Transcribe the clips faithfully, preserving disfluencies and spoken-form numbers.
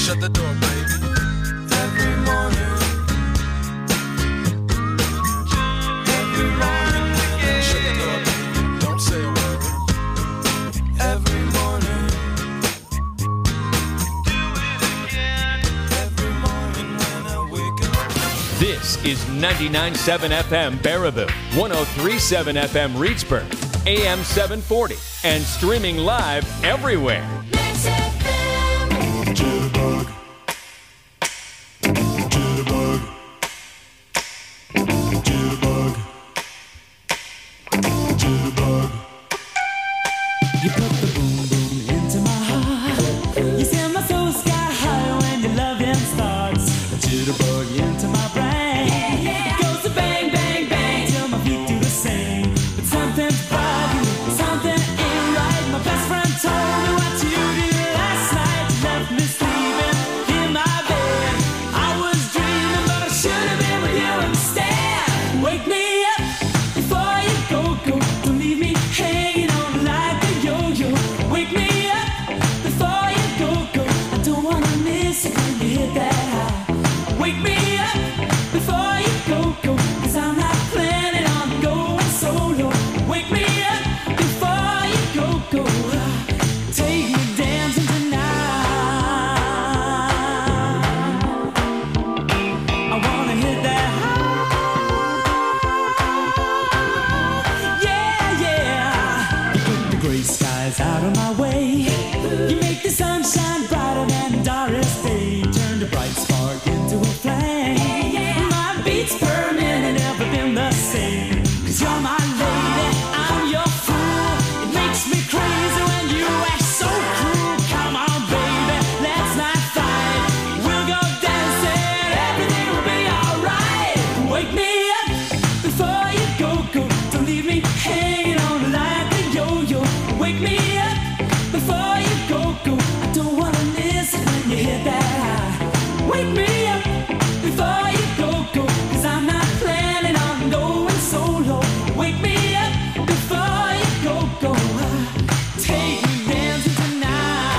Shut the door, baby. Every morning. Every morning. Shut the door, baby. Don't say a word. Every morning. Do it again. Every morning when I wake up. This is ninety-nine point seven F M Baraboo, one oh three point seven F M Reedsburg, A M seven forty, and streaming live everywhere. Jitterbug. Jitterbug. Jitterbug. Jitterbug. You put the boom boom into my heart. You send my soul sky high when your loving starts. A jitterbug into my brain. It goes to bang, bang, bang till my feet do the same. But something's bugging, something ain't right. My best friend told me what you did last night. You left me sleeping in my bed. I was dreaming, but I should have been with you instead. Wake me up before you go, go. Don't leave me hanging on like a yo-yo. Wake me up before you go, go. I don't wanna miss it when you hit that high. Wake me up before you go, go. Cause I'm not planning on going solo. Wake me up before you go, go. Take me dancing tonight. I wanna hit that high. Yeah, yeah. You put the gray skies out of my way. You make the sunshine brighter than the darkest day. Turn the bright spark into a flame. My beats per minute never been the same. Cause you're my lady, I'm your fool. It makes me crazy when you act so cruel. Come on, baby, let's not fight. We'll go dancing, everything will be alright. Wake me up before you go, go. Don't leave me hanging on like a yo-yo. Wake me up before you go, go. I don't wanna miss it when you hit that high. Wake me up before you go, go. Cause I'm not planning on going solo. Wake me up before you go, go. Take me dancing tonight.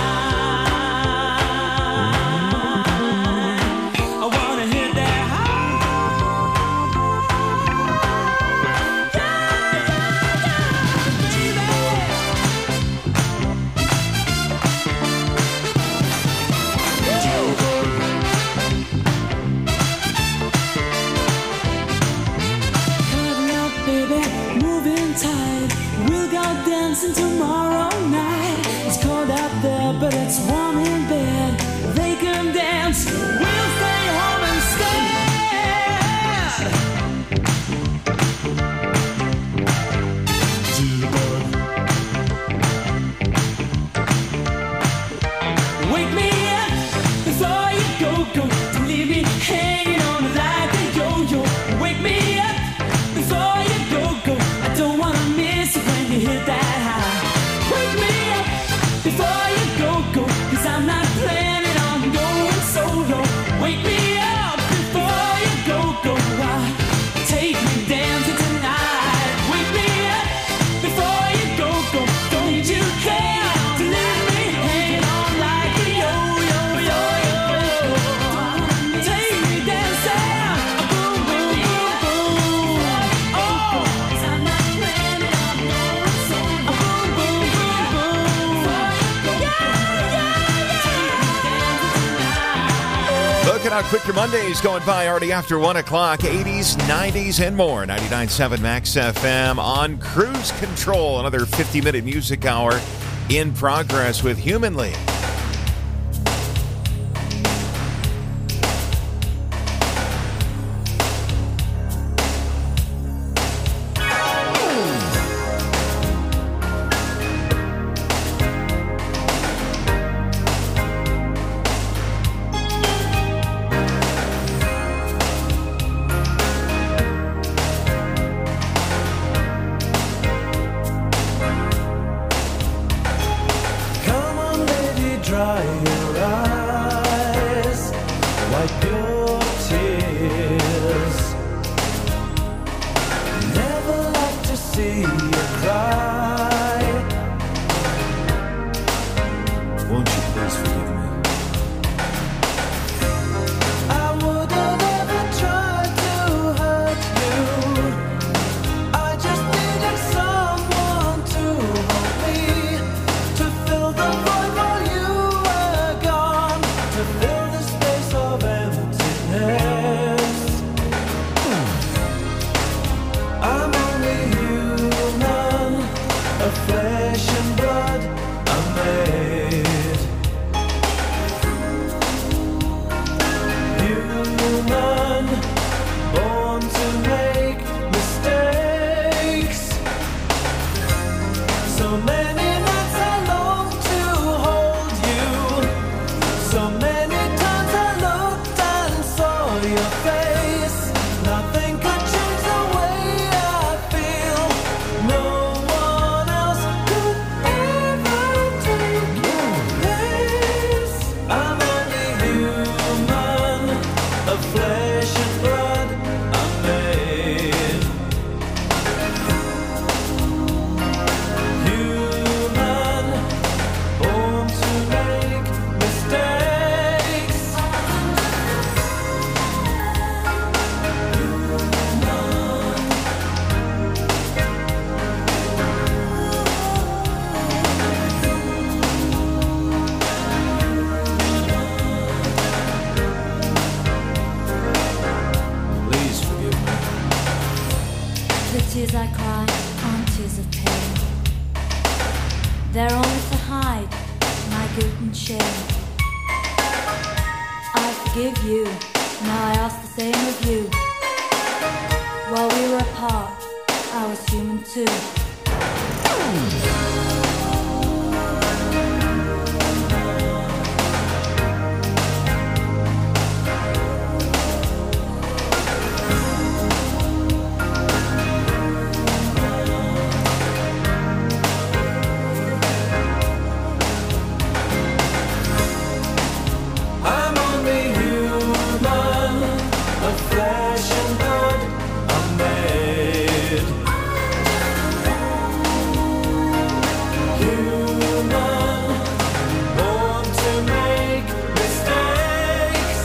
I wanna hit that high. Coming up, baby, moving tight. We'll go dancing tomorrow night. It's cold out there, but it's warm in bed. They can dance, we'll stay home instead. Jitterbug. Wake me up before you go, go. Don't leave me hanging on like a yo-yo. Wake me up before you go, go. I don't wanna miss it when you hit that high. Wake me up before you go, go. Cause I'm not planning on going solo. Wake me up before you go, go. Take me dancing tonight. Wake me up before you go, go. Don't you care to leave me hanging on like a yo-yo, yo-yo. Take me dancing, boom, boom, boom, boom. Oh, 'cause I'm not planning on going solo. Boom, boom, boom, boom. Yeah, yeah, yeah. Looking how quick your Monday's going by, already after one o'clock. eighties, nineties, and more. ninety-nine point seven Max F M on Cruise Control. Another fifty-minute music hour in progress with Humanly. Come on, baby, dry your eyes. Wipe your tears. Never like to see you cry. Won't you please forgive me? and shame. I forgive you, now I ask the same of you. While we were apart, I was human too. I'm only human, of flesh and blood. I'm made human, born to make mistakes.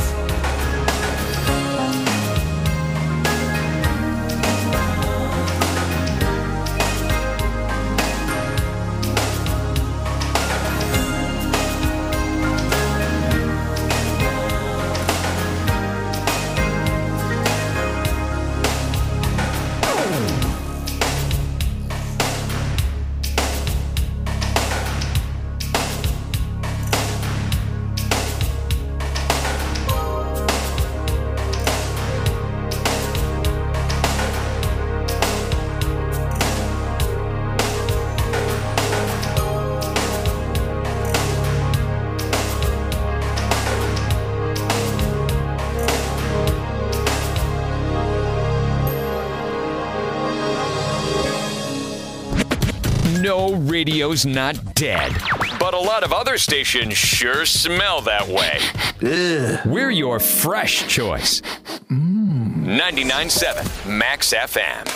No, radio's not dead. But a lot of other stations sure smell that way. We're your fresh choice. ninety-nine point seven Max F M.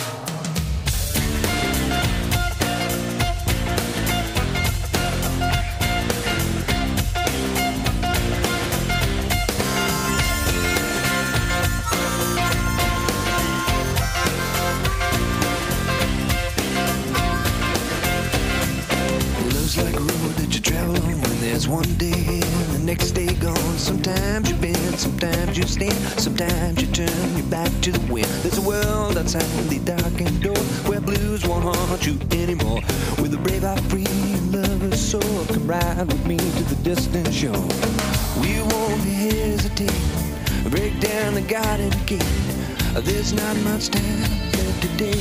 Love's like a road that you travel on when there's one day here and the next day gone. Sometimes you bend, sometimes you stand, sometimes you turn your back to the wind. There's a world outside the darkened door where blues won't haunt you anymore. With a brave heart free and lover's soul, come ride with me to the distant shore. We won't hesitate, break down the garden gate. There's not much time left today.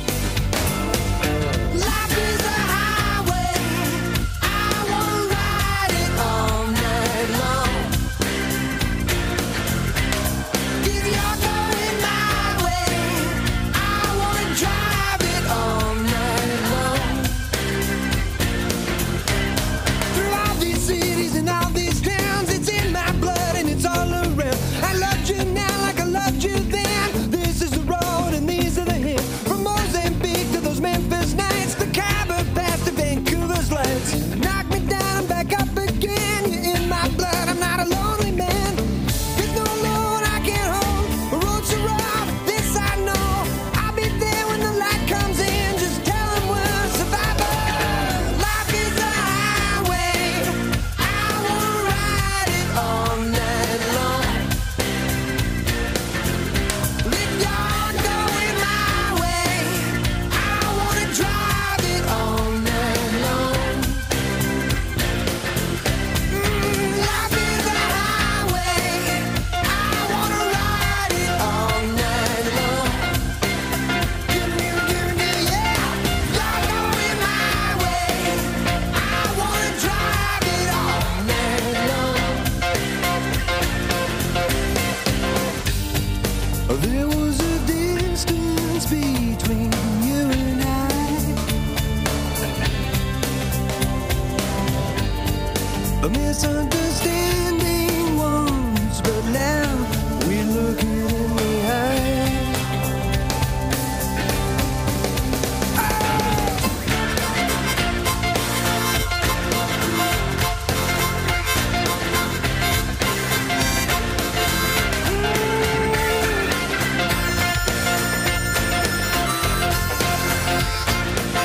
Life is a highway, I wanna ride it all night long. If you're going my way, I wanna drive it all night long. Through all these cities and all these towns, it's in my blood and it's all around. I loved you now like I loved you then. This is the road and these are the hills. From Mozambique to those Memphis nights, the Khyber Pass to Vancouver's lights. Knock me down, I'm back up again. You're in my blood, I'm not a lonely man. There's no load I can't hold. The road's so rough, this I know. I'll be there when the light comes in. Just tell them we're survivors. Life is a highway, I wanna ride it all night long. If you're going my way, I wanna drive it all night long. Mm, life is a highway, I wanna ride it all night long. Give me, give me, yeah. You're going my way, I wanna drive it all night long. There was a distance between you and I, a misunderstanding once, but now we're looking in the eye.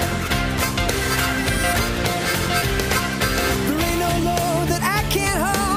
There ain't no load that I can't hold.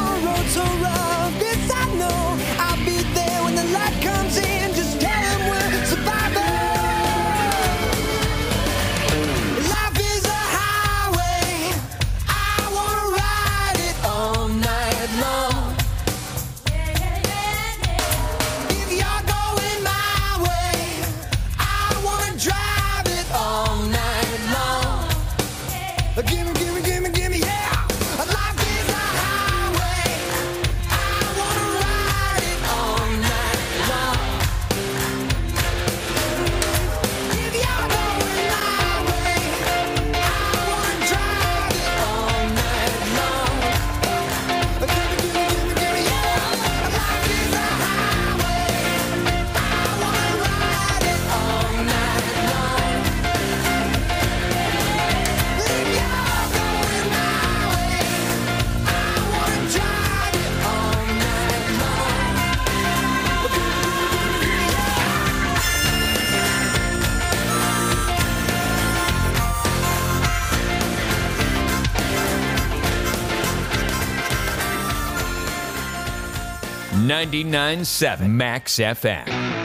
ninety-nine point seven Max F M.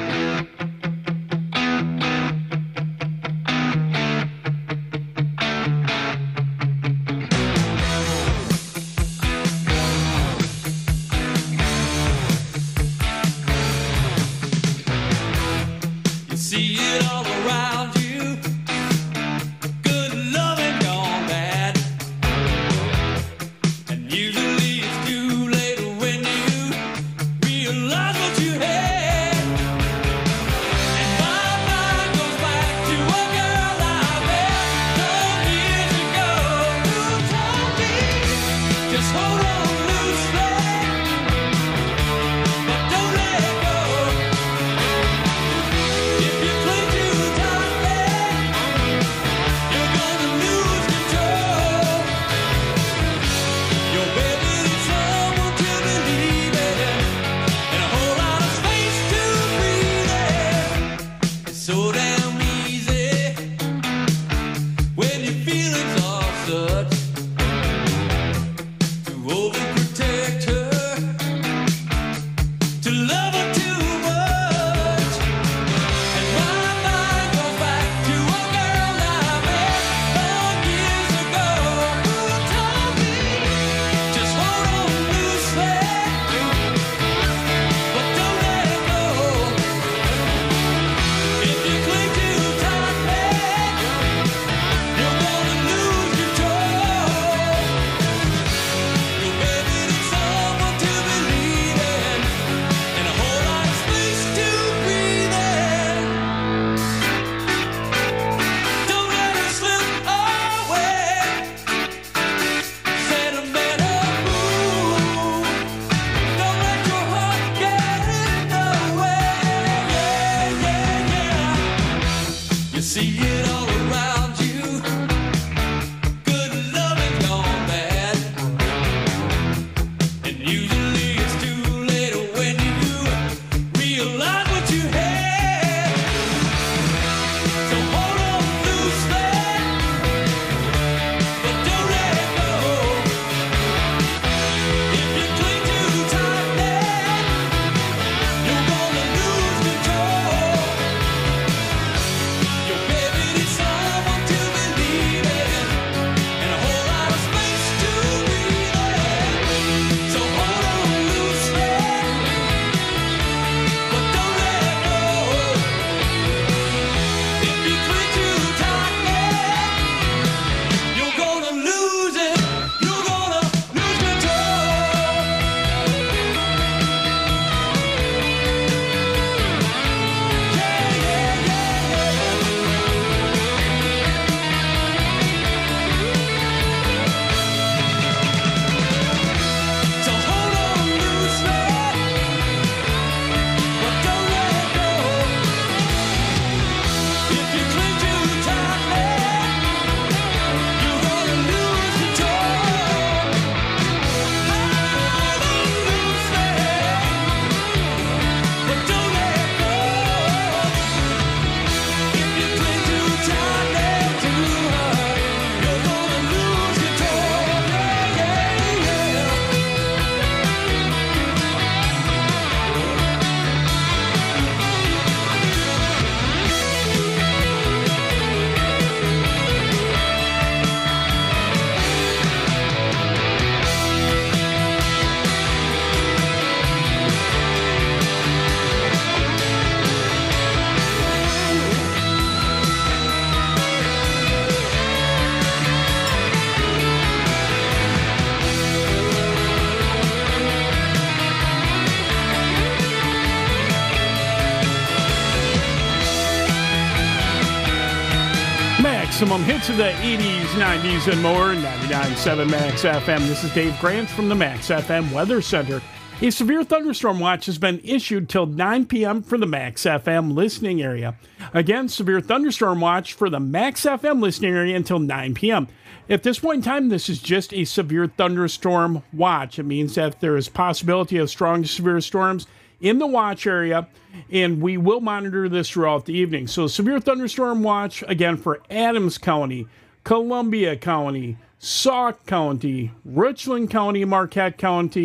You see it all around you. Good loving gone bad. And usually it's too late when you realize what you had. And my mind goes back to a girl I met some years ago who told me, just hold on loosely, but don't let go. If you cling too tightly, you're gonna lose control. Your baby needs someone to believe in, and a whole lot of space to breathe in. It's so damn easy when your feelings are such to overprotect her, to love her too much. And my mind goes back to a girl I met long years ago who told me, just hold on loosely, but don't let go. If you cling too tightly, you're gonna lose control. Your baby needs someone to believe in, and a whole lot of space to breathe in. Don't let her slip away. Sentimental mood. Don't let your heart get in the way. Yeah, yeah, yeah. You see it all around you. Good loving gone bad. And usually it's too late when you realize what you had. So hold on loosely, but don't let go. If you cling too tightly, you're gonna lose control. Your baby needs someone to believe in, and a whole lot of space to breathe in. So hold on loosely, but don't let go. If you cling too tightly, you're gonna lose it. You're gonna lose control. Yeah, yeah, yeah, yeah. So hold on loosely, but don't let go. If you cling too tightly, you're gonna lose control. Hold on loosely, but don't let go. If you cling too tightly to her, you're gonna lose control. Yeah, yeah, yeah. Maximum hits of the eighties, nineties, and more. ninety-nine point seven Max F M. This is Dave Grant from the Max F M Weather Center. A severe thunderstorm watch has been issued till nine p.m. for the Max F M listening area. Again, severe thunderstorm watch for the Max F M listening area until nine p.m. At this point in time, this is just a severe thunderstorm watch. It means that there is possibility of strong to severe storms in the watch area, and we will monitor this throughout the evening. So severe thunderstorm watch, again, for Adams County, Columbia County, Sauk County, Richland County, Marquette County,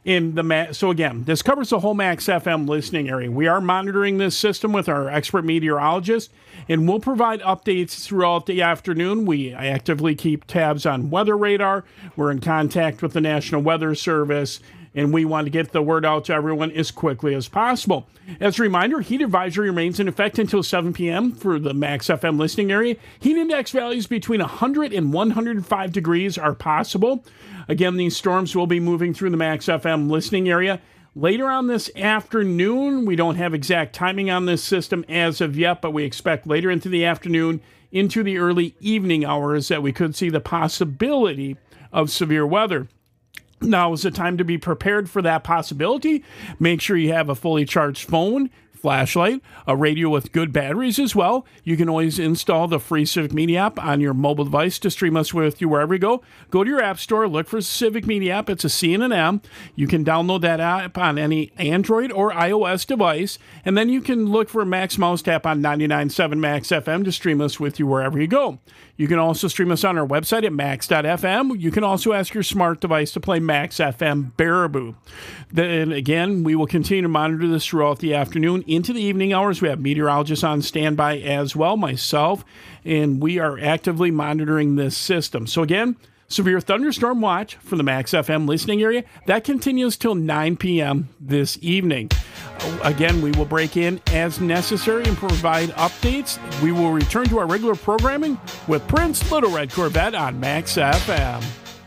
in the Ma- so again, this covers the whole Max F M listening area. We are monitoring this system with our expert meteorologist, and we'll provide updates throughout the afternoon. We actively keep tabs on weather radar. We're in contact with the National Weather Service, and we want to get the word out to everyone as quickly as possible. As a reminder, heat advisory remains in effect until seven p.m. for the Max F M listening area. Heat index values between one hundred and one hundred five degrees are possible. Again, these storms will be moving through the Max F M listening area. Later on this afternoon, we don't have exact timing on this system as of yet, but we expect later into the afternoon, into the early evening hours, that we could see the possibility of severe weather. Now is the time to be prepared for that possibility. Make sure you have a fully charged phone, flashlight, a radio with good batteries as well. You can always install the free Civic Media app on your mobile device to stream us with you wherever you go. Go to your app store, look for Civic Media app. It's a C and an M. You can download that app on any Android or iOS device, and then you can look for Max Mouse Tap on ninety-nine point seven Max F M to stream us with you wherever you go. You can also stream us on our website at max dot f m. You can also ask your smart device to play Max F M Baraboo. Then again, we will continue to monitor this throughout the afternoon into the evening hours. We have meteorologists on standby as well, myself, and we are actively monitoring this system. So again, severe thunderstorm watch for the Max F M listening area. That continues till nine p.m. this evening. Again, we will break in as necessary and provide updates. We will return to our regular programming with Prince Little Red Corvette on Max F M.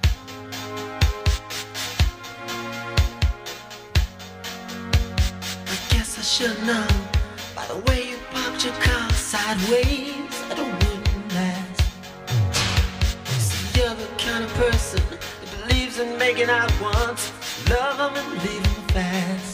I guess I should know by the way you parked your car sideways that it wouldn't last. See, you're the kind of person that believes in making out once, love them and leave them fast.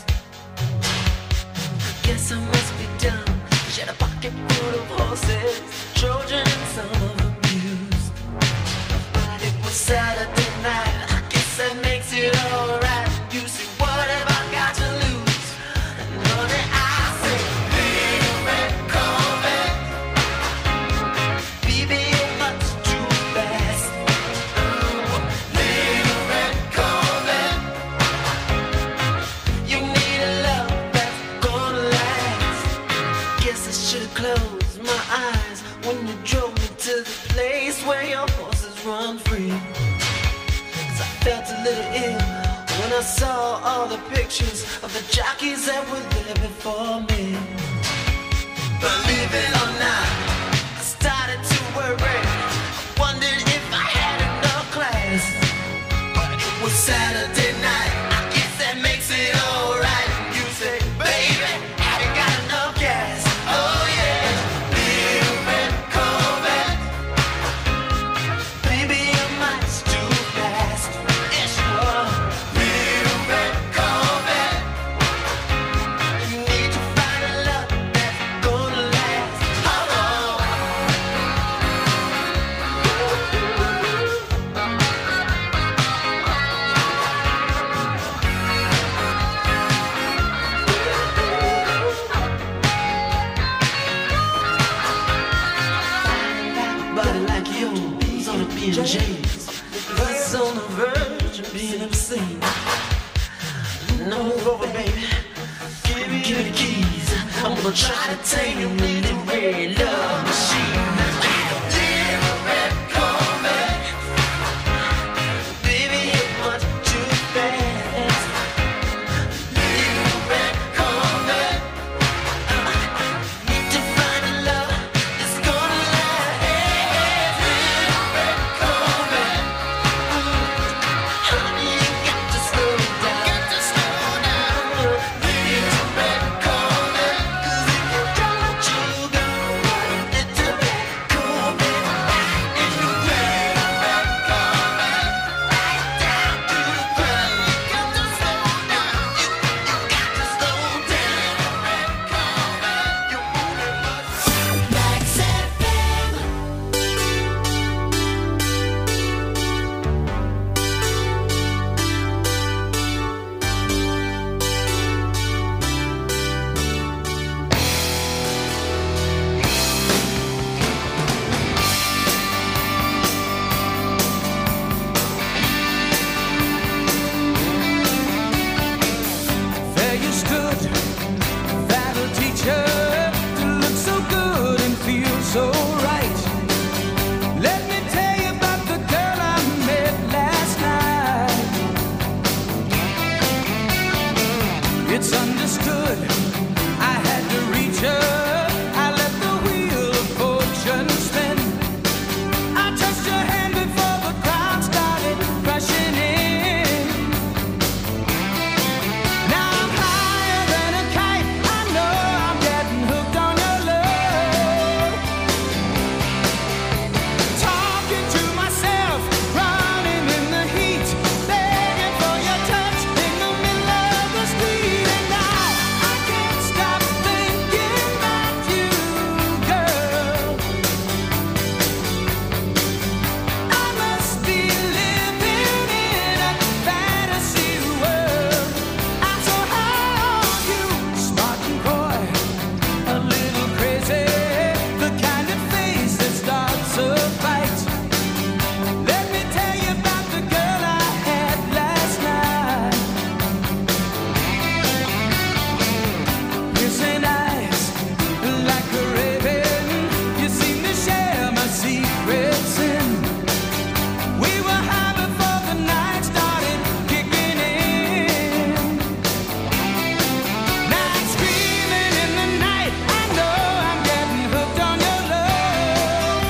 Guess I must be dumb. She had a pocket full of horses, Trojan and some of them used. But it was Saturday night. I guess that makes it alright. You see, what have I got to lose? And honey, I say, little red Corvette, baby, you're much too fast. Little red Corvette, you need a love that's gonna last. Guess I should've closed my eyes when you drove me to the place where your horses run free. 'Cause I felt a little ill when I saw all the pictures of the jockeys that were there before me. Believe it or not, I started to worry. I wondered if I had enough class. But it was Saturday night. I guess that makes it alright. You say, baby, have you got enough gas? Oh yeah, little red Corvette, baby, you're much too fast. Yes, you are. Little red Corvette, you need to find a love that's gonna last. Oh, oh. Body like yours on a P and J's, that's on the verge of being obscene. No, move over, baby. Give me, give me the keys. I'm gonna try to tame your little red love machine. Little red Corvette, baby, you're much too fast. Little red Corvette, need to find a love that's gonna last. Little red Corvette, honey, you got to slow down. Got to slow down. Little red Corvette, 'cause if you don't, you go. It's understood. I had to reach her. I let the wheel of fortune spin. I touched her hand before the crowd started rushing in. Now I'm higher than a kite. I know I'm getting hooked on your love. Talking to myself, running in the heat, begging for your touch in the middle of the street. And now I can't stop thinking about you, girl. I must be living in a fantasy world. I'm so high on you, smart and coy, a little crazy, the kind of face that starts a fight. Let me tell you about the girl I had last night. Piercing eyes like a raven, you seem to share my secrets in. We were high before the night started kicking in. Now I'm screaming in the night. I know I'm getting hooked on your love.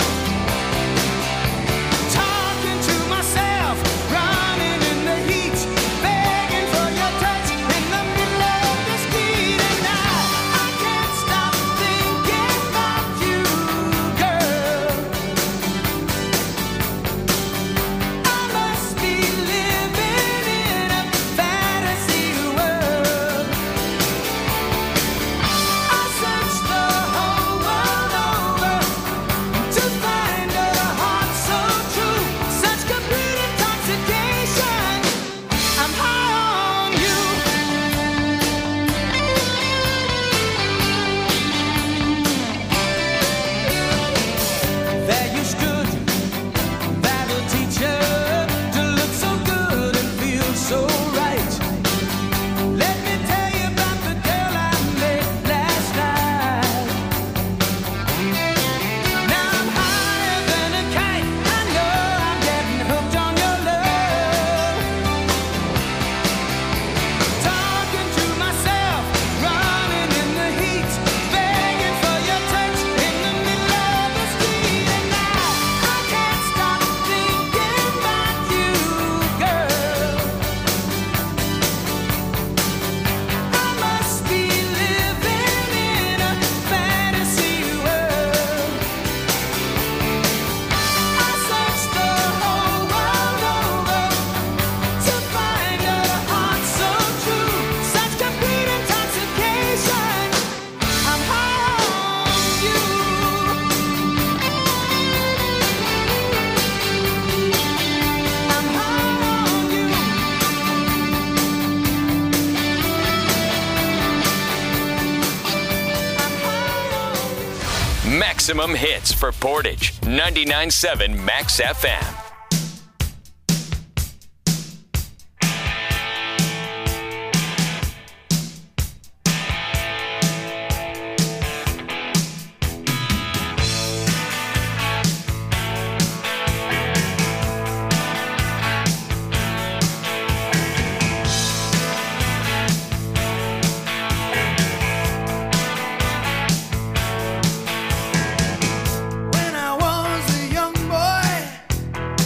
Talking to myself, running in the heat, begging for your touch in the middle of the street. And now I can't stop thinking about you, girl. I must be living in a fantasy world. I searched the whole world over to find a heart so true, such complete intoxication. I'm high on you. There you stood, battle teacher, to look so good and feel so right. Let me tell you about the girl I met last night. Now I'm higher than a kite. I know I'm getting hooked on your love. Talking to myself, running in the heat, begging for your touch in the middle of the street. And now I can't stop thinking about you, girl. I must be living in a fantasy world. I searched the whole world over to find a heart so true, such complete intoxication. I'm high on you. I'm high on you. I'm high on you. Maximum hits for Portage. ninety-nine point seven Max F M. When I was a young boy,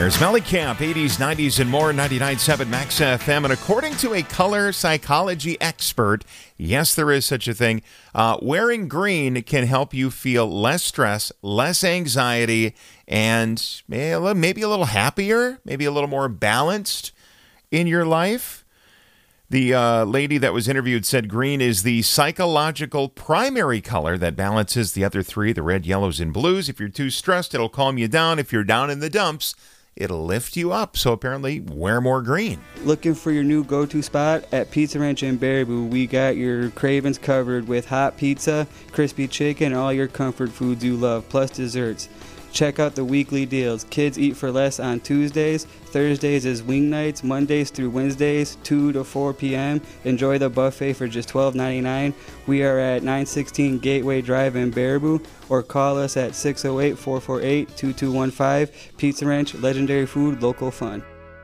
There's Mellencamp, eighties, nineties, and more, ninety-nine point seven Max F M. And according to a color psychology expert, yes, there is such a thing, uh, wearing green can help you feel less stress, less anxiety, and maybe a little happier, maybe a little more balanced in your life. The uh, lady that was interviewed said green is the psychological primary color that balances the other three, the red, yellows, and blues. If you're too stressed, it'll calm you down. If you're down in the dumps, it'll lift you up. So apparently, wear more green. Looking for your new go-to spot? At Pizza Ranch in Baraboo, we got your cravings covered with hot pizza, crispy chicken, and all your comfort foods you love, plus desserts. Check out the weekly deals. Kids eat for less on Tuesdays. Thursdays is wing nights. Mondays through Wednesdays, two to four p.m. Enjoy the buffet for just twelve ninety-nine. We are at nine sixteen Gateway Drive in Baraboo, or call us at six oh eight, four four eight, two two one five. Pizza Ranch, legendary food, local fun.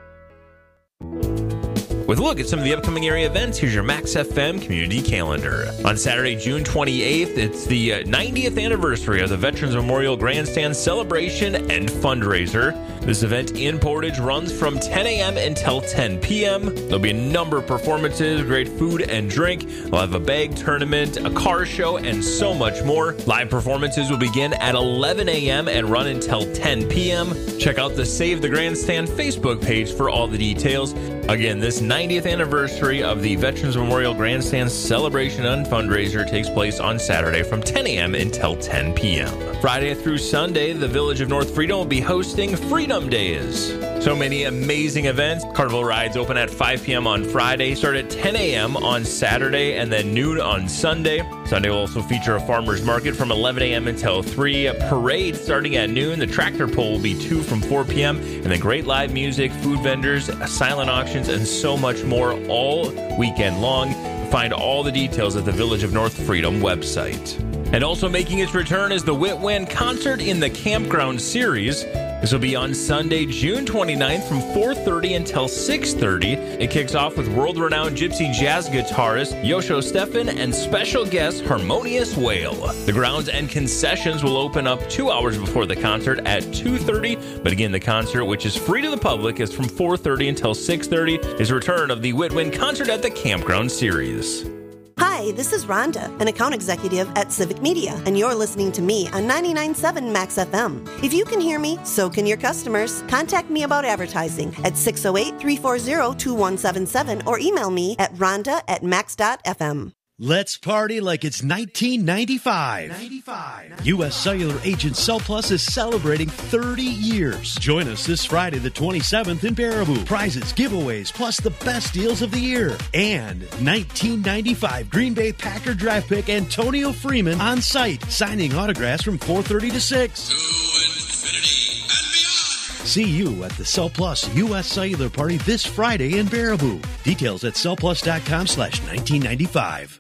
With a look at some of the upcoming area events, here's your Max F M community calendar. On Saturday, June twenty-eighth, it's the ninetieth anniversary of the Veterans Memorial Grandstand Celebration and Fundraiser. This event in Portage runs from ten a.m. until ten p.m. There'll be a number of performances, great food and drink. We'll have a bag tournament, a car show, and so much more. Live performances will begin at eleven a.m. and run until ten p.m. Check out the Save the Grandstand Facebook page for all the details. Again, this ninetieth anniversary of the Veterans Memorial Grandstand Celebration and Fundraiser takes place on Saturday from ten a.m. until ten p.m. Friday through Sunday, the Village of North Freedom will be hosting Freedom Days. So many amazing events. Carnival rides open at five p.m. on Friday, start at ten a.m. on Saturday, and then noon on Sunday. Sunday will also feature a farmer's market from eleven a.m. until three. A parade starting at noon. The tractor pull will be two from four p.m. And then great live music, food vendors, silent auctions, and so much more all weekend long. Find all the details at the Village of North Freedom website. And also making its return is the Whitwin Concert in the Campground Series. This will be on Sunday, June twenty-ninth from four thirty until six thirty. It kicks off with world-renowned gypsy jazz guitarist Yosho Stefan and special guest Harmonious Whale. The grounds and concessions will open up two hours before the concert at two thirty. But again, the concert, which is free to the public, is from four thirty until six thirty. Is a return of the Whitwin Concert at the Campground Series. Hi, this is Rhonda, an account executive at Civic Media, and you're listening to me on ninety-nine point seven Max F M. If you can hear me, so can your customers. Contact me about advertising at six oh eight, three four zero, two one seven seven or email me at rhonda at max dot f m. Let's party like it's nineteen ninety-five. ninety-five. U S Cellular agent CellPlus is celebrating thirty years. Join us this Friday the twenty-seventh in Baraboo. Prizes, giveaways, plus the best deals of the year. And nineteen ninety-five Green Bay Packer draft pick Antonio Freeman on site, signing autographs from four thirty to six. To infinity and beyond. See you at the CellPlus U S Cellular Party this Friday in Baraboo. Details at cellplus.com slash 1995.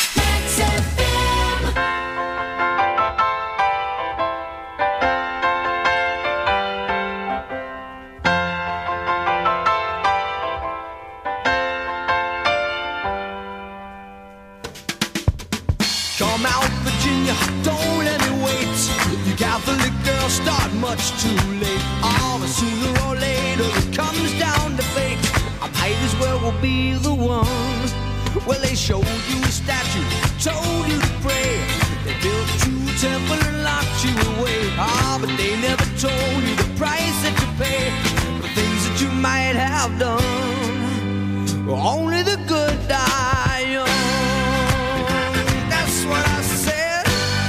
Come out, Virginia, don't let me wait. You Catholic girls start much too late. Oh, but sooner or later it comes down to fate. I might as well will be the one. Well, they showed you a statue, told you to pray. They built you a temple and locked you away. Ah, but they never told you the price that you pay for things that you might have done. Only the good die young. That's what I said.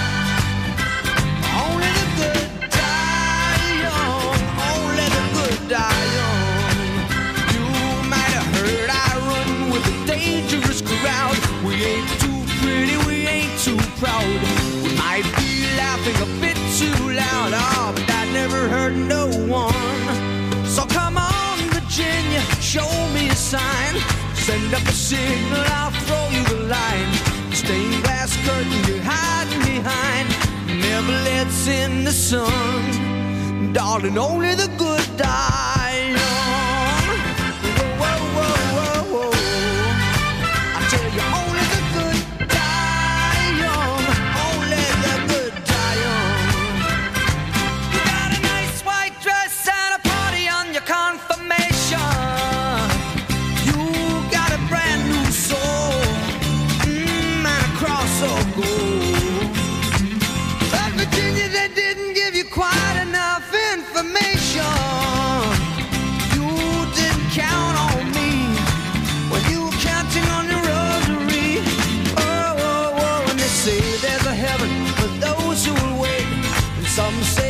Only the good die young. Only the good die young. You might have heard I run with a dangerous crowd. We ain't too pretty, we ain't too proud. We might be laughing a bit too loud, oh, but that never hurt no one. So come on, Virginia, show me a sign. Send up a signal, I'll throw you the line. Stained glass curtain you're hiding behind never lets in the sun. Darling, only the good die young. Whoa, whoa, whoa, whoa, whoa. I tell you, only the good die young. Only the good die young. You got a nice white dress at a party on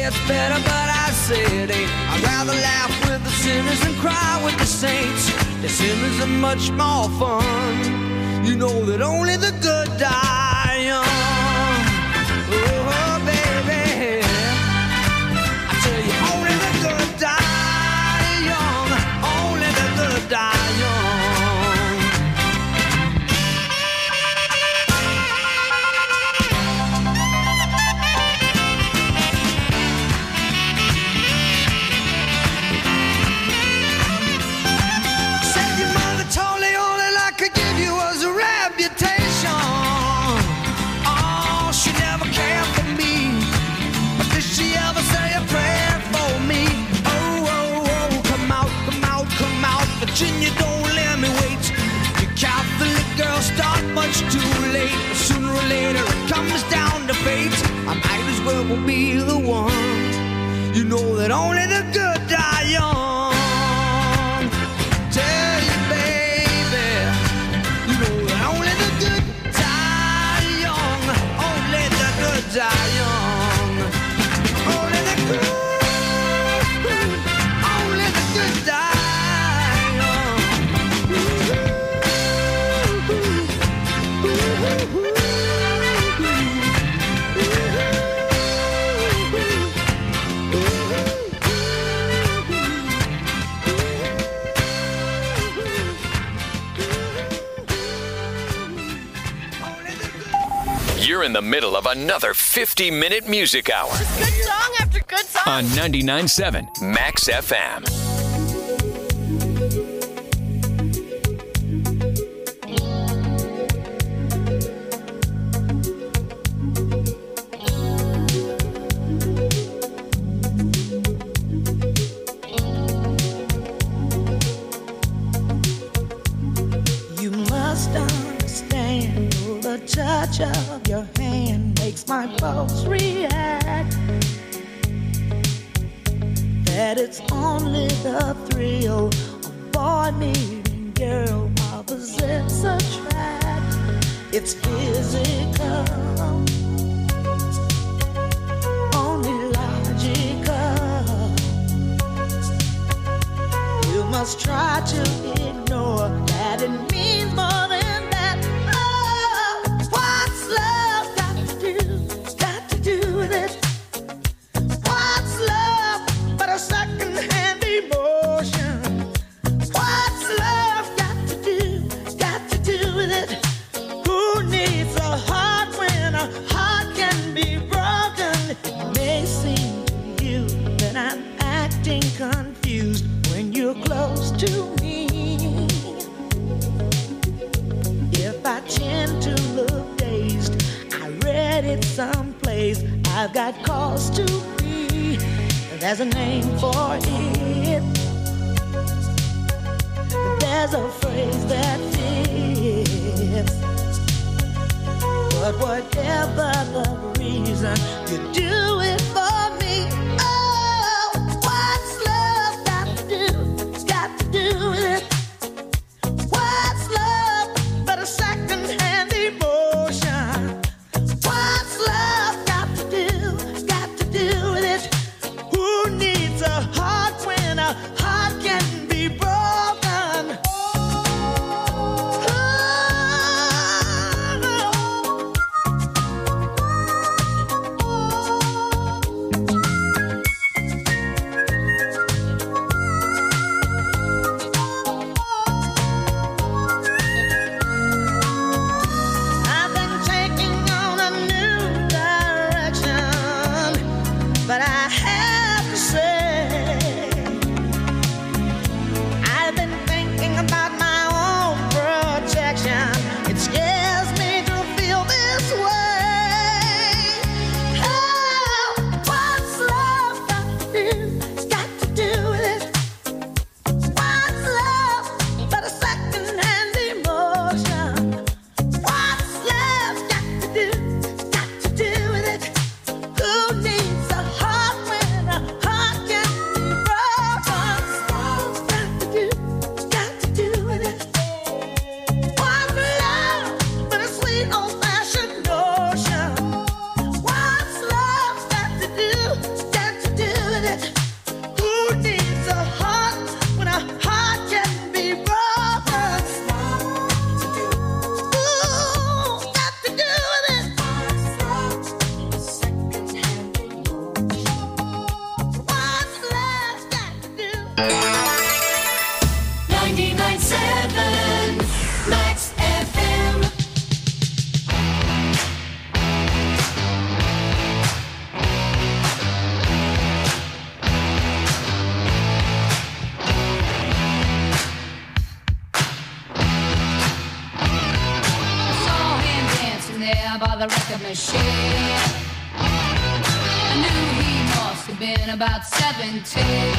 gets better, but I say it ain't. I'd rather laugh with the sinners than cry with the saints. The sinners are much more fun. You know that only the good die young. Oh, baby, I tell you, only the good die young. Only the good die young. Virginia, don't let me wait. Your Catholic girls start much too late. Sooner or later it comes down to fate. I might as well be the one. You know that only the good die young. Tell you, baby, you know that only the good die young. Only the good die young. Only the good, only the good die. You're in the middle of another fifty-minute music hour. Good song after good song. On ninety-nine point seven Max F M. You must understand the touch of your hand makes my pulse react. That it's only the thrill of boy meeting girl opposites attract. It's physical, only logical. You must try to ignore that it means more than that. Oh, what's love got to do? Got to do with it. What's love but a second-hand emotion? What's love got to do? Got to do with it. Who needs a heart when a heart can be broken? It may seem to you that I'm acting confused when you're close to me. If I tend to look dazed, I read it someplace. I've got cause to be. There's a name for it. There's a phrase that fits. But whatever the reason, you do it for me. Oh, what's love got to do? Got to do with it. What's love but a second-hand emotion? What's love got to do? Got to do with it. Who needs a heart when a heart can be broken? ninety-nine seven Max F M. Saw him dancing there by the record machine. I knew he must have been about seventeen.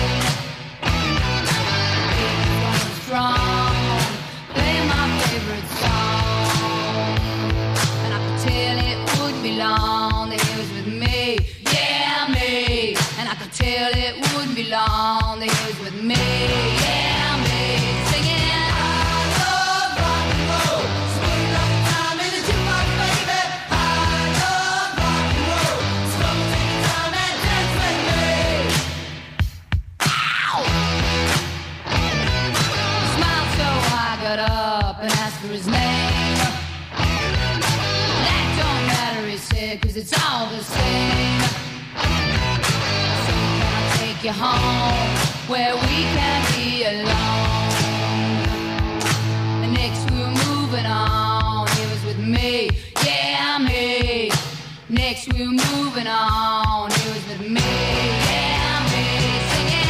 He was strong, playing my favorite song, and I could tell it wouldn't be long that he was with me, yeah me. And I could tell it wouldn't be long that he was with me, yeah me. Singing. Up and asked for his name. That don't matter, he said, cause it's all the same. So can I take you home where we can be alone? And next we were moving on, he was with me, yeah me. Next we were moving on, he was with me, yeah me. Singing.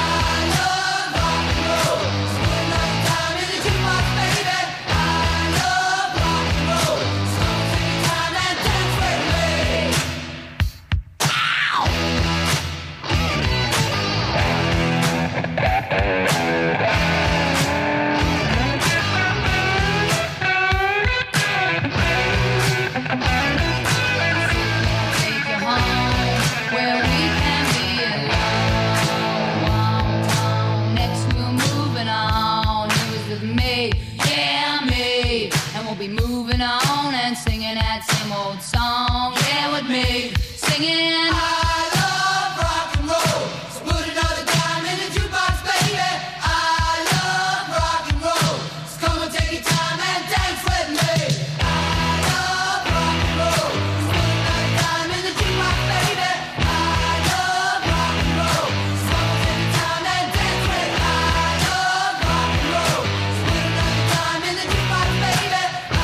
Moving on and singing that same old song, yeah, with me, singing. I love rock and roll, so put another dime in the jukebox, baby. I love rock and roll, so come and take your time and dance with me. I love rock and roll, so put another dime in the jukebox, baby. I love rock and roll, so come and take your time and dance with me. I love rock and roll, so put another dime in the jukebox, baby.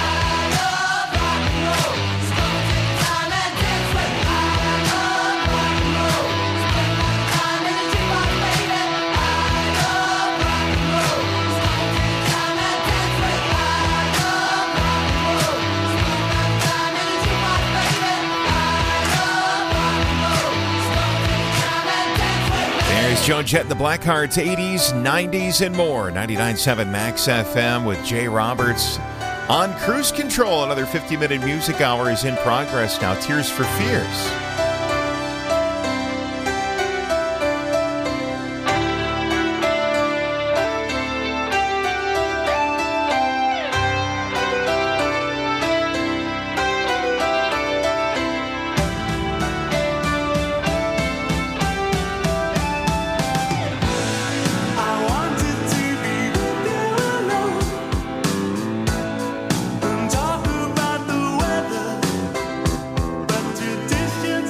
There's Joan Jett and the Blackhearts, eighties, nineties, and more. ninety-nine point seven Max F M with Jay Roberts on Cruise Control. Another fifty-minute music hour is in progress now. Tears for Fears. Talk about the weather, but tradition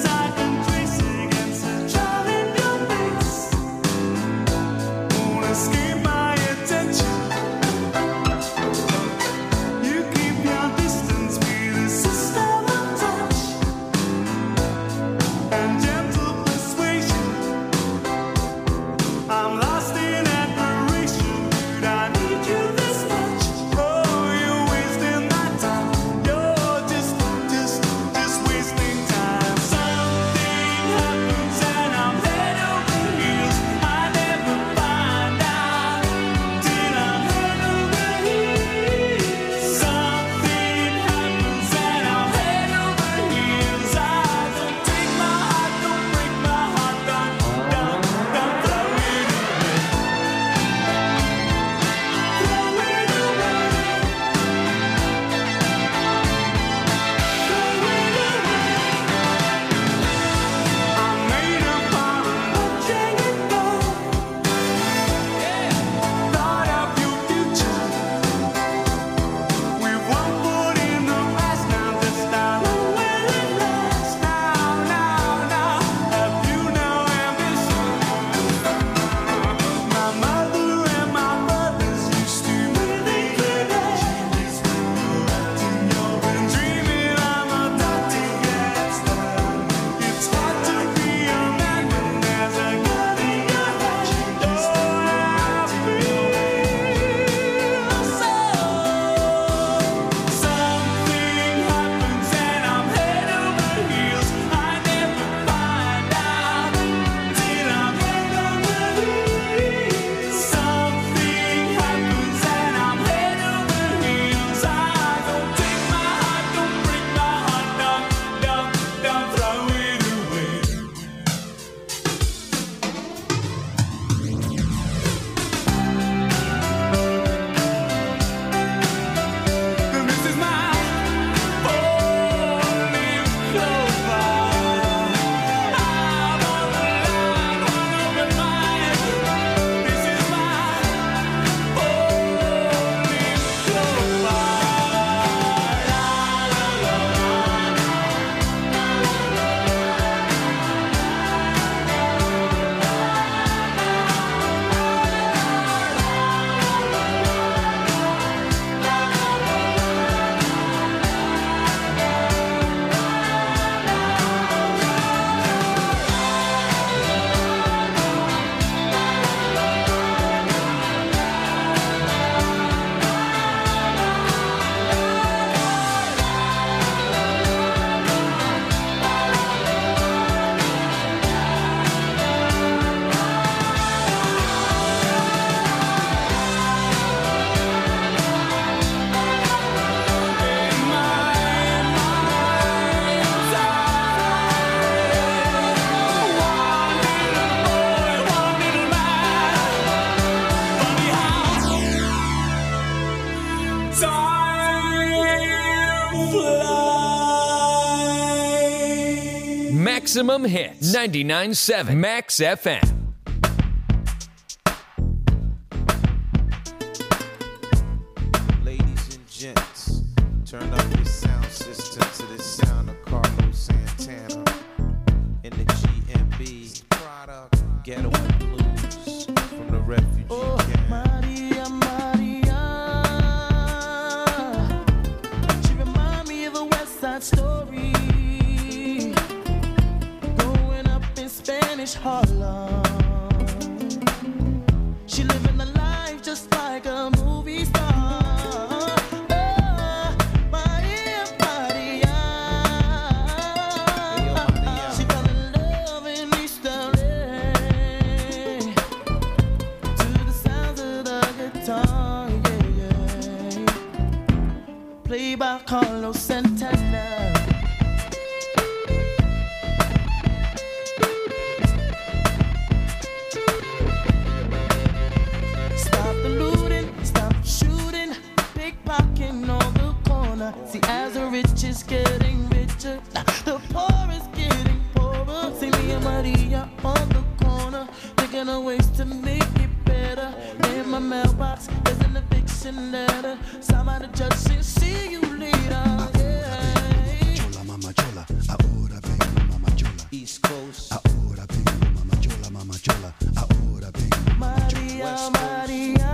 Maximum hits. ninety-nine point seven Max F M. Ladies and gents, turn up your sound system to the sound of Carlos Santana in the G M B product Ghetto and Blues from the refugee Oh, camp. Maria, Maria. She remind me of a West Side Story. Growing up in Spanish Harlem. She living the life just like a movie star. Oh, Maria, Maria. She fell in love in East L A. To the sounds of the guitar, yeah, yeah. Played by Carlos Santana. Stop the looting, stop shooting, pickpocketing on the corner. See, as the rich is getting richer, the poor is getting poorer. See me and Maria on the corner, thinking of ways to make it better. In my mailbox, there's an eviction letter. Somebody judge says, see you later. Yeah. Chola, mama chola, ahora vengo, mama chola. East Coast. Ahora vengo, mama chola, mama chola. Ahora vengo, mama chola. Maria, Maria.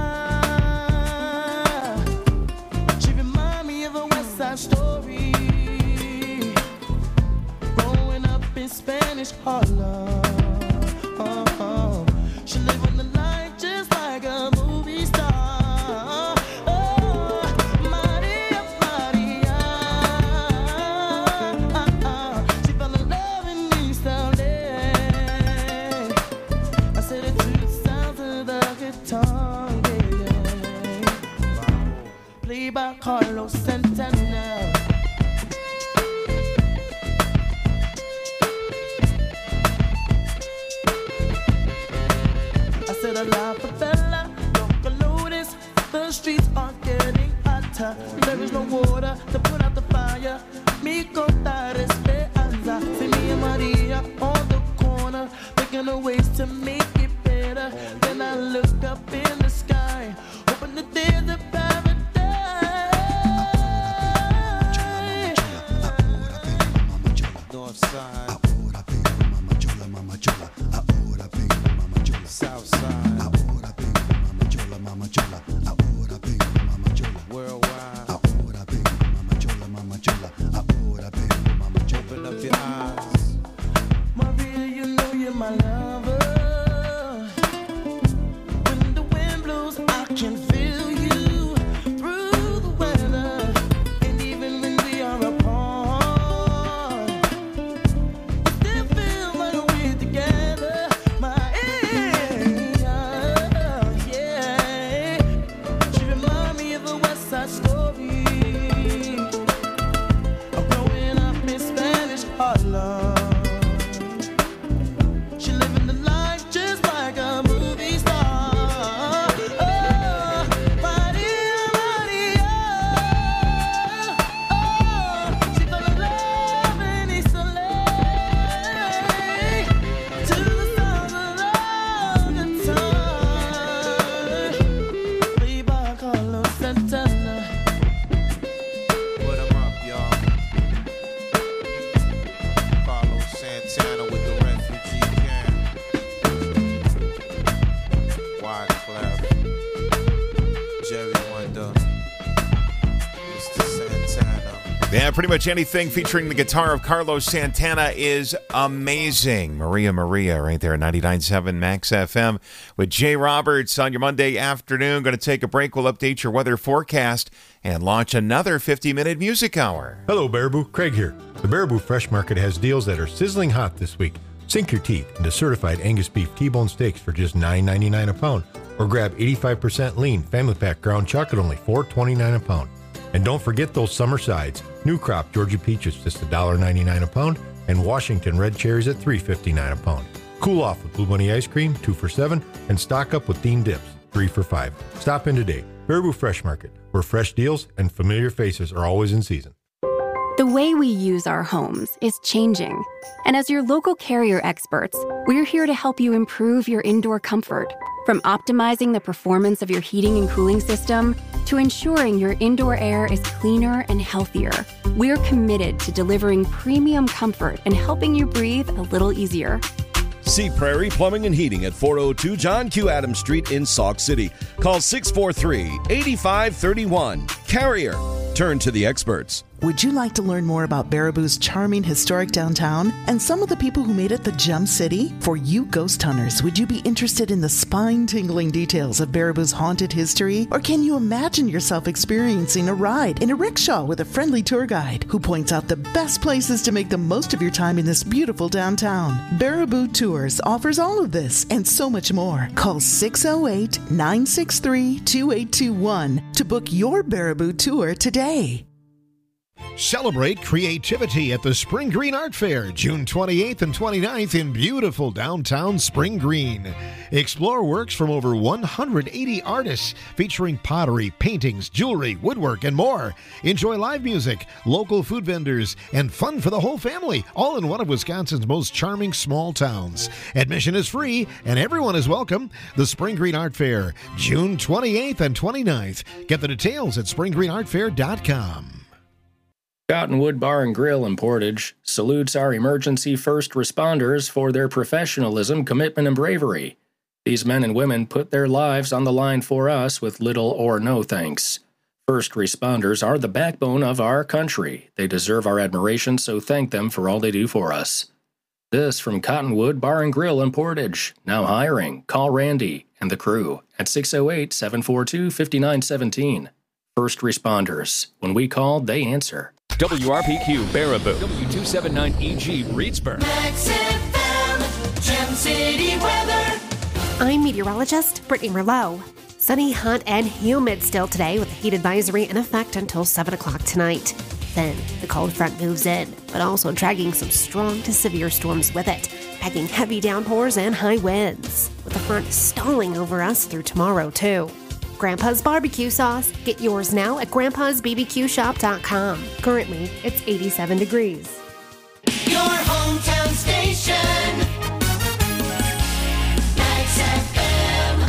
She remind me of a West Side Story. Growing up in Spanish Harlem. Oh, oh. She living the life just like a movie star. Oh, Maria, Maria. She fell in love in East L A. I said it to the sounds of the guitar, yeah. Played by Carlos Santana. I said a la favela, Localotes, the streets are getting hotter. There is no water to put out the fire. Mi contar esperanza. See me and Maria on the corner, thinking of ways to make it better. Then I look up in the sky, hoping that there's a paradise. North side. Ahora vengo, mama chola, mama chola. Ahora vengo, mama chola. South side. Ahora vengo, mama chola, mama chola. Ahora vengo, mama chola. Worldwide. Ahora vengo, mama chola, mama chola. Ahora vengo, mama chola. Open up your eyes. Maria, you know you're my lover. When the wind blows, I can feel you through the weather. And even when we are apart, it still feels like we're together. My yeah. She remind me of a West Side Story. Of growing up in Spanish Harlem. She living the life just like a movie star. Oh, Maria, Maria. Oh, she fell in love in East L A. To the sounds of the guitar. Played by Carlos Santana. Put 'em up, y'all. Carlos Santana with the refugee camp. Wyclef, Jerry Wonder, Mister Santana. Yeah, pretty much anything featuring the guitar of Carlos Santana is amazing. Maria Maria right there at ninety-nine point seven Max F M with Jay Roberts on your Monday afternoon. Going to take a break. We'll update your weather forecast and launch another fifty-minute music hour. Hello, Baraboo. Craig here. The Baraboo Fresh Market has deals that are sizzling hot this week. Sink your teeth into certified Angus beef T-bone steaks for just nine ninety-nine a pound, or grab eighty-five percent lean family pack ground chuck at only four twenty-nine a pound. And don't forget those summer sides. New crop Georgia peaches just one ninety-nine a pound, and Washington red cherries at three fifty-nine a pound. Cool off with Blue Bunny ice cream, two for seven, and stock up with Dean dips, three for five. Stop in today. Baraboo Fresh Market, where fresh deals and familiar faces are always in season. The way we use our homes is changing. And as your local Carrier experts, we're here to help you improve your indoor comfort. From optimizing the performance of your heating and cooling system to ensuring your indoor air is cleaner and healthier, we're committed to delivering premium comfort and helping you breathe a little easier. See Prairie Plumbing and Heating at four oh two John Q. Adams Street in Sauk City. Call six four three, eight five three one. Carrier. Turn to the experts. Would you like to learn more about Baraboo's charming historic downtown and some of the people who made it the Gem City? For you ghost hunters, would you be interested in the spine-tingling details of Baraboo's haunted history? Or can you imagine yourself experiencing a ride in a rickshaw with a friendly tour guide who points out the best places to make the most of your time in this beautiful downtown? Baraboo Tours offers all of this and so much more. Call six oh eight, nine six three, two eight two one to book your Baraboo tour today. Celebrate creativity at the Spring Green Art Fair, June twenty-eighth and twenty-ninth in beautiful downtown Spring Green. Explore works from over one hundred eighty artists featuring pottery, paintings, jewelry, woodwork, and more. Enjoy live music, local food vendors, and fun for the whole family, all in one of Wisconsin's most charming small towns. Admission is free and everyone is welcome. The Spring Green Art Fair, June twenty-eighth and twenty-ninth. Get the details at spring green art fair dot com. Cottonwood Bar and Grill in Portage salutes our emergency first responders for their professionalism, commitment, and bravery. These men and women put their lives on the line for us with little or no thanks. First responders are the backbone of our country. They deserve our admiration, so thank them for all they do for us. This from Cottonwood Bar and Grill in Portage. Now hiring. Call Randy and the crew at six oh eight, seven four two, five nine one seven. First responders. When we call, they answer. W R P Q Baraboo, W two seventy-nine E G Reedsburg. Max F M, Gem City weather. I'm meteorologist Brittany Merlot. Sunny, hot, and humid still today with a heat advisory in effect until seven o'clock tonight. Then the cold front moves in, but also dragging some strong to severe storms with it, packing heavy downpours and high winds, with the front stalling over us through tomorrow, too. Grandpa's Barbecue Sauce. Get yours now at grandpas b b q shop dot com. Currently, it's eighty-seven degrees. Your hometown station. Max F M.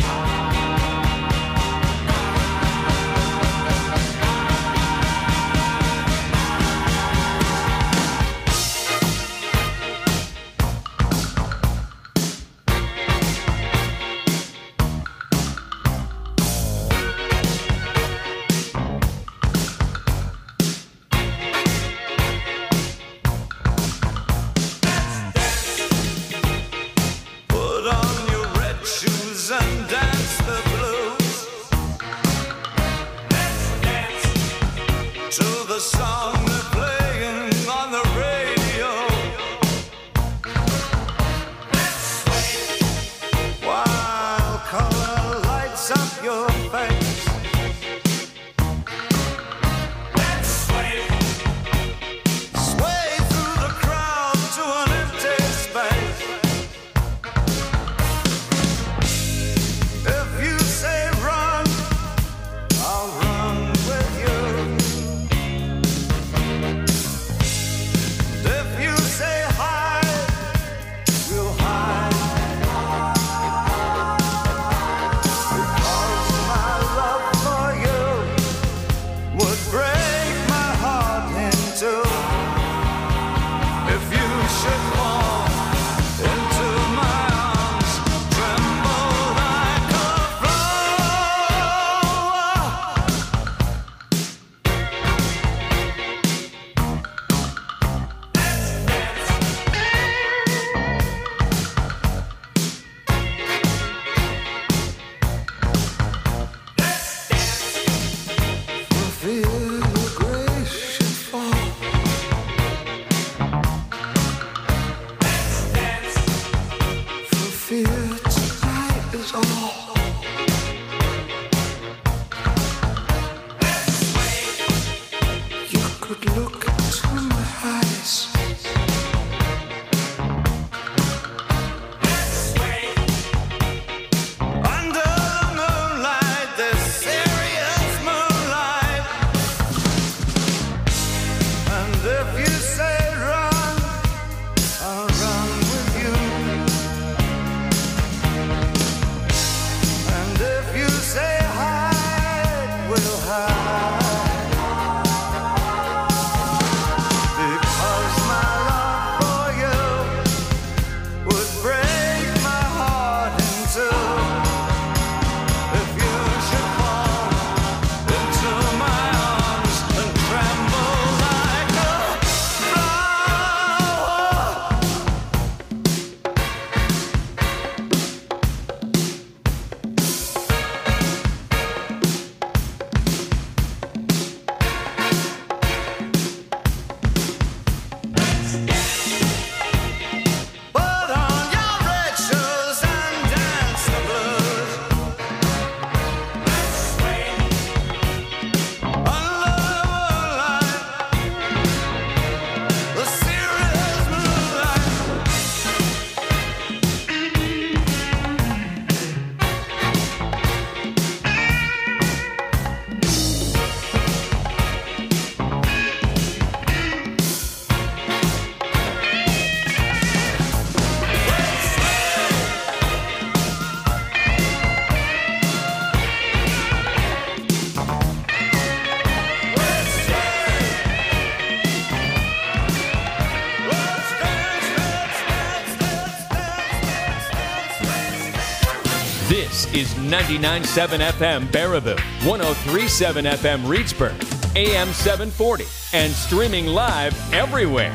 This is ninety-nine point seven F M Baraboo, one oh three point seven F M Reedsburg, A M seven forty, and streaming live everywhere.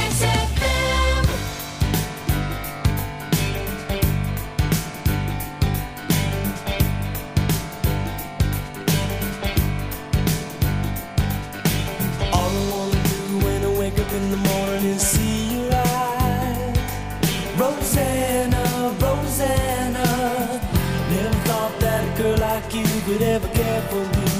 All I wanna do when I wake up in the morning is see your eyes. Rosanna, Rosanna, never thought that a girl like you could ever care for me.